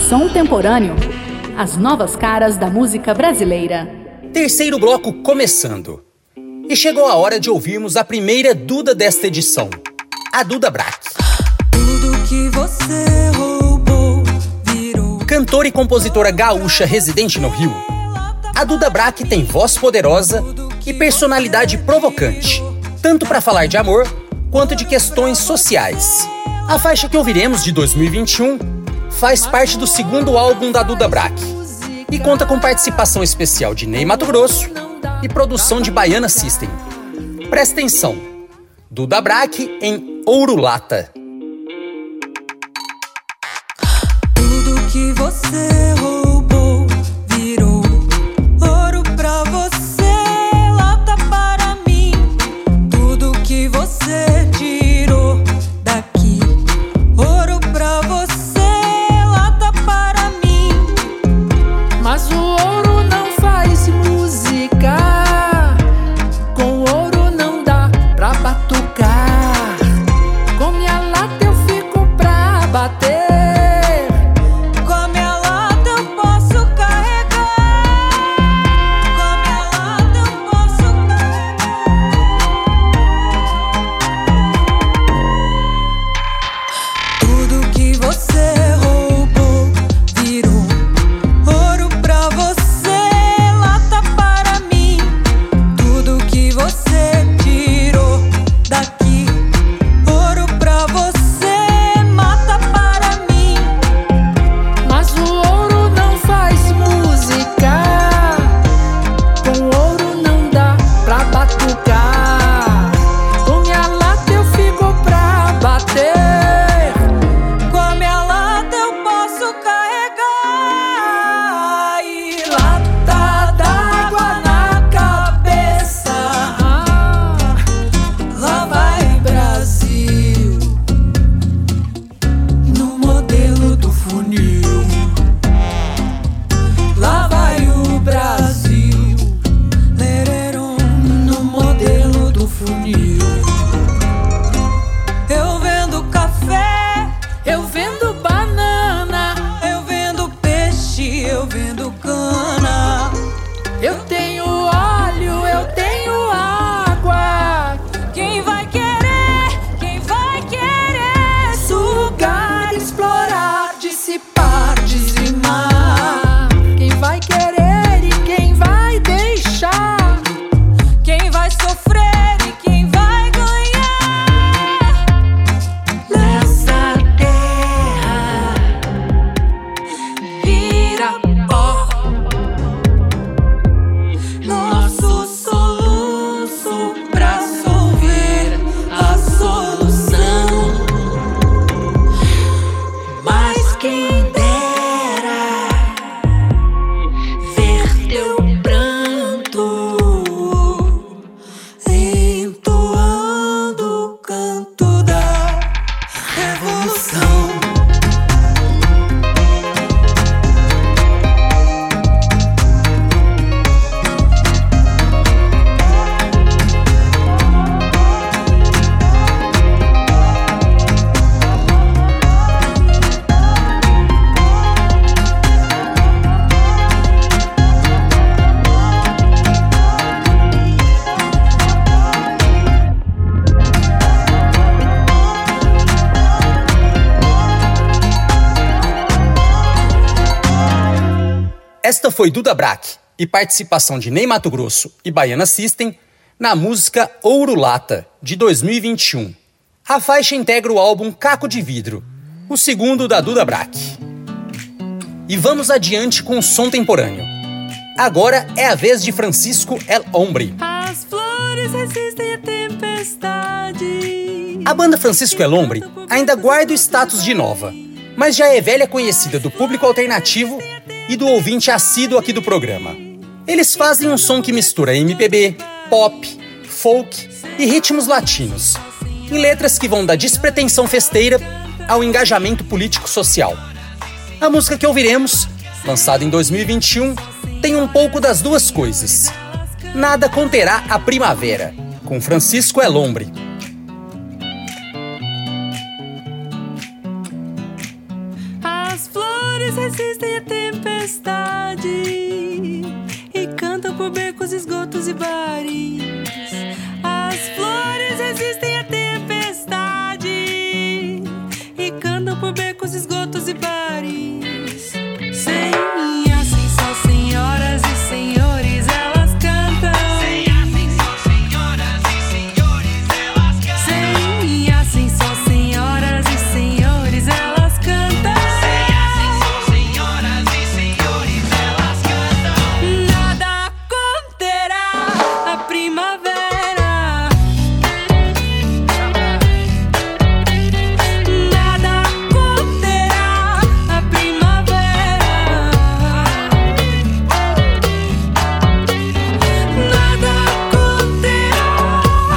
Som Temporâneo. As novas caras da música brasileira. Terceiro bloco começando. E chegou a hora de ouvirmos a primeira Duda desta edição, a Duda Brack. Tudo que você roubou virou. Cantora e compositora gaúcha residente no Rio, a Duda Brack tem voz poderosa e personalidade provocante, tanto para falar de amor quanto de questões sociais. A faixa que ouviremos, de 2021, faz parte do segundo álbum da Duda Brack e conta com participação especial de Ney Matogrosso e produção de Baiana System. Presta atenção, Duda Brack em Ouro Lata. Tudo que você roubou virou ouro pra você, lata para mim. Tudo que você tirou daqui, ouro pra você, lata para mim. Mas o ouro não faz música, com ouro não dá pra batucar. Com minha lata eu fico pra bater. Esta foi Duda Brack e participação de Ney Matogrosso e Baiana System na música Ouro Lata, de 2021. A faixa integra o álbum Caco de Vidro, o segundo da Duda Brack. E vamos adiante com o som temporâneo. Agora é a vez de Francisco El Hombre. As flores resistem à tempestade. A banda Francisco El Hombre ainda guarda o status de nova, mas já é velha conhecida do público alternativo e do ouvinte assíduo aqui do programa. Eles fazem um som que mistura MPB, pop, folk e ritmos latinos, em letras que vão da despretensão festeira ao engajamento político-social. A música que ouviremos, lançada em 2021, tem um pouco das duas coisas. Nada conterá a primavera, com Francisco El Hombre. As flores flores resistem à tempestade e cantam por becos, esgotos e bares. As flores resistem à tempestade e cantam por becos, esgotos e bares. Sem assim só senhoras e senhores elas cantam. Sem assim só senhoras e senhores elas cantam. Sem assim só senhoras e senhores elas cantam. Sem assim só senhoras e senhores elas cantam. Nada conterá a primavera. Nada conterá a primavera. Nada conterá a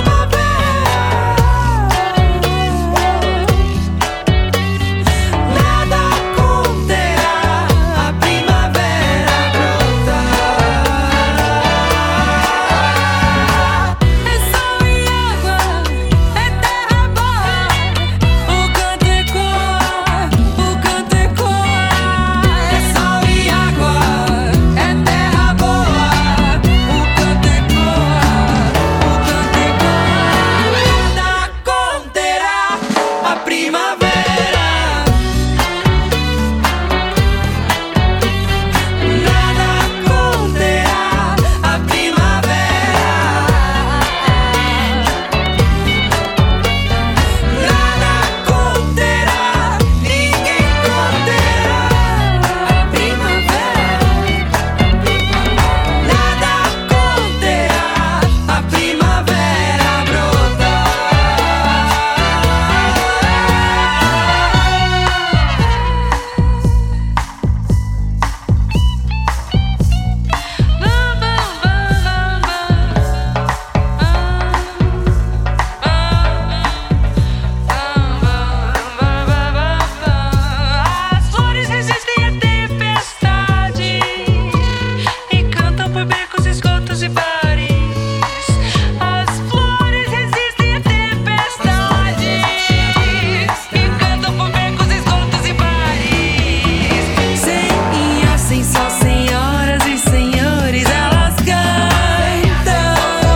primavera. Nada conterá a primavera brotar. É sol e água, é terra boa. O canto ecoa, o canto ecoa. É sol e água, é terra boa. O canto ecoa, o canto ecoa. Nada conterá a primavera. Nada conterá a primavera. Nada conterá, ninguém conterá a primavera. Nada conterá a primavera brotar. As flores resistem à tempestade e cantam por becos, esgotos e bares. As flores resistem à tempestade e cantam por becos, esgotos e bares. Sem assim só senhoras e senhores elas cantam.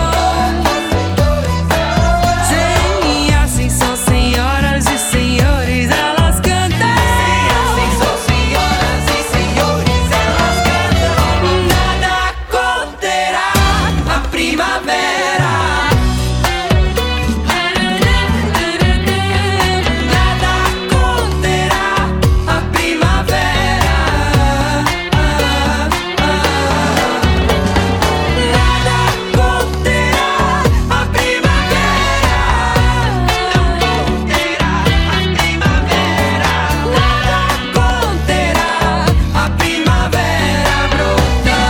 Sem assim só senhoras e senhores elas cantam. Sem assim só senhoras e senhores elas cantam. Nada conterá a primavera. Nada conterá a primavera. Nada conterá a primavera. Não conterá a primavera. Nada conterá a primavera brotar.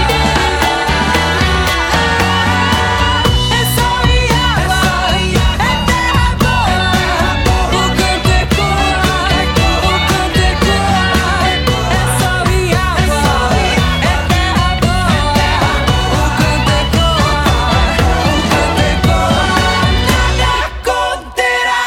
É sol e água, é terra boa. O canto ecoa, o canto ecoa. É sol e água, é terra boa. O canto ecoa, nada conterá.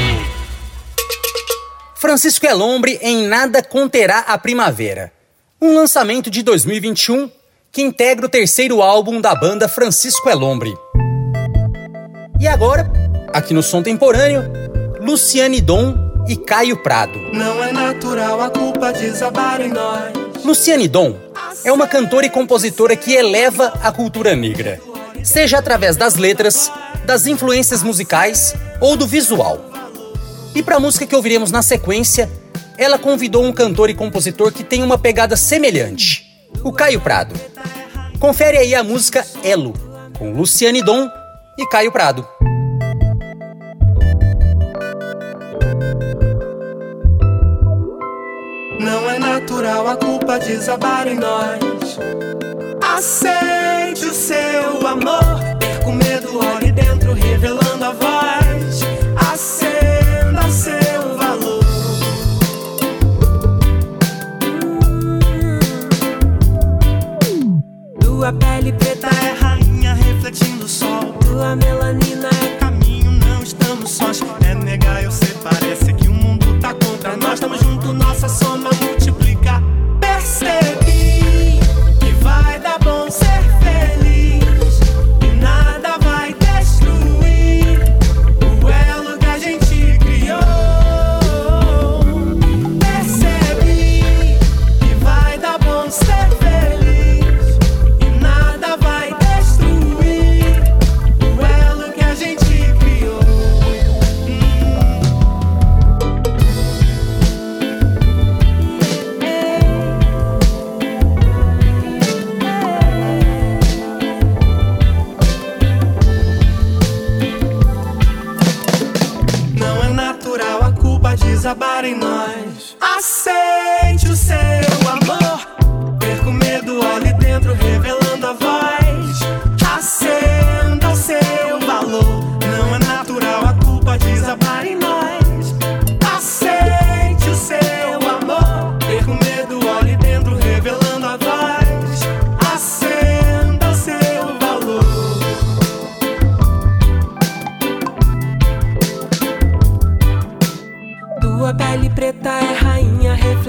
Francisco Elombre em Nada Conterá a Primavera, um lançamento de 2021 que integra o terceiro álbum da banda Francisco Elombre. E agora, aqui no Som Temporâneo, Luciane Dom e Caio Prado. Não é natural a culpa desabar em nós. Luciane Dom é uma cantora e compositora que eleva a cultura negra, seja através das letras, das influências musicais ou do visual. E para a música que ouviremos na sequência, ela convidou um cantor e compositor que tem uma pegada semelhante, o Caio Prado. Confere aí a música Elo, com Luciane Dom e Caio Prado. Não é natural a culpa desabar em nós. Aceite o seu amor. Perco medo, olhe dentro, revelando a voz. Acenda seu valor. Tua pele preta é rainha, refletindo o sol. Tua melanina é caminho, não estamos sós. É negar, eu sei, parece que o mundo tá contra nós. Estamos juntos, nossa soma multiplicada.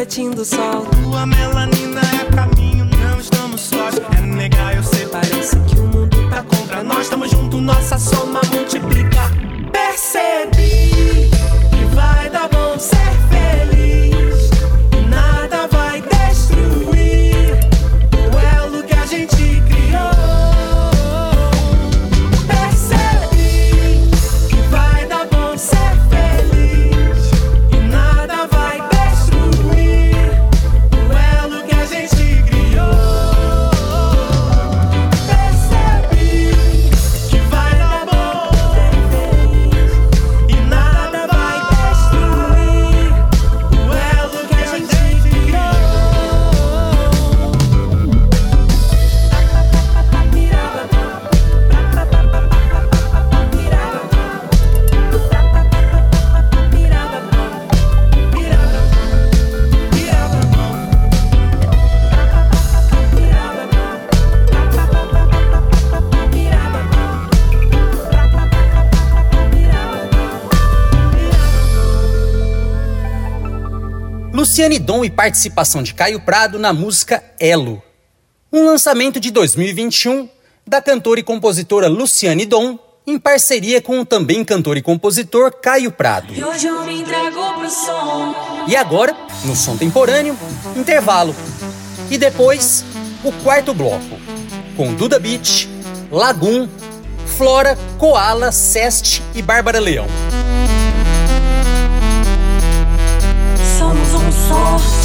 refletindo o sol. Tua melanina é caminho, não estamos sós. É negar, eu sei, Parece que o mundo tá contra nós. Tamo junto, nossa soma multiplica. Percebi que vai dar bom ser feliz e nada vai destruir o elo que a gente criou. Percebi que vai dar bom ser feliz e nada vai destruir o elo que a gente criou. Percebi que vai dar bom ser feliz e nada vai destruir o elo que a gente criou. Luciane Dom e participação de Caio Prado na música Elo. Um lançamento de 2021 da cantora e compositora Luciane Dom, em parceria com o também cantor e compositor Caio Prado. E hoje eu me entrego pro som. E agora, no Som Temporâneo, intervalo. E depois, o quarto bloco, com Duda Beat, Lagoon, Flora, Koala, Seste e Bárbara Leão. Somos um só.